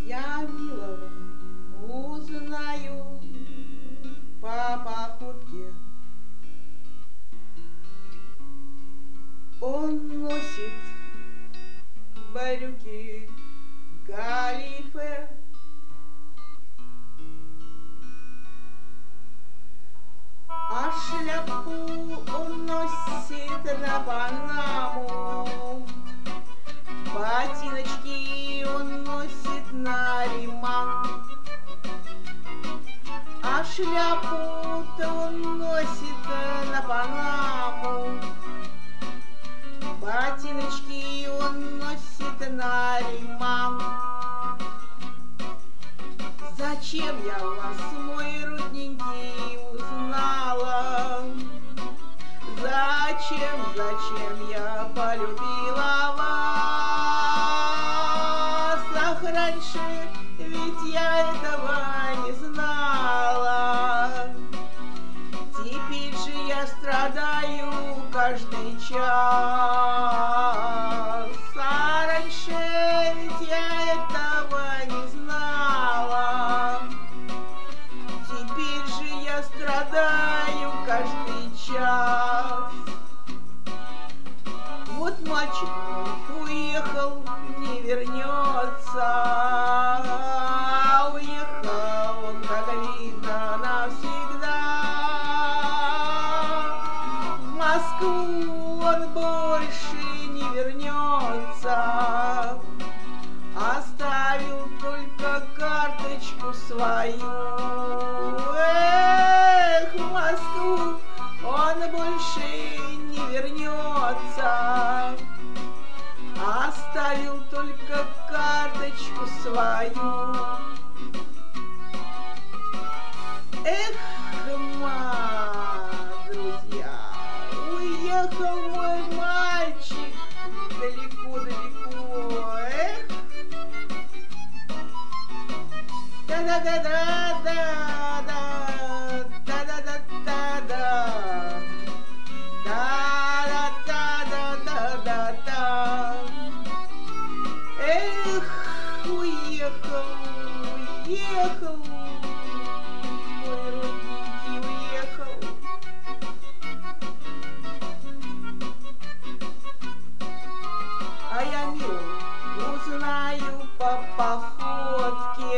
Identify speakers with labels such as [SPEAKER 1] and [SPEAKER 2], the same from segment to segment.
[SPEAKER 1] Я милого узнаю по походке. Он носит брюки галифе, а шляпу он носит на Панаму. Ботиночки он носит на ремонт, а шляпу-то он носит на Панаму. Ботиночки он носит на ремонт. Зачем я вас, мой родненький, узнала? Зачем я полюбила вас? Ах, раньше ведь я этого не знала. Теперь же я страдаю каждый час. А раньше ведь я этого не знала. Теперь же я страдаю каждый час. Вот мальчик мой уехал, не вернется. Уехал он, как видно, навсегда. В Москву он больше не вернется. Оставил только карточку свою. Эх, в Москву он больше не вернется. Оставил только карточку свою. Эх, друзья, уехал мой мальчик далеко-далеко. Эх, да-да-да-да-да-да, да-да-да-да-да, да-да-да-да-да-да. Эх, уехал, уехал, мой родненький уехал. А я мило узнаю по походке.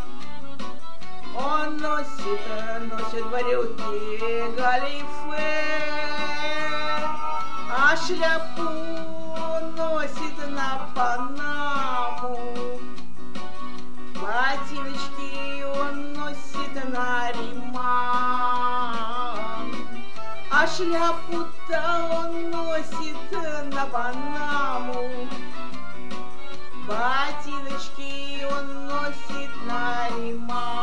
[SPEAKER 1] Он носит брюки галифе, а шляпу носит на Панаму. Ботиночки он носит на ремонт, а шляпу-то он носит на Панаму. Ботиночки он носит на ремонт.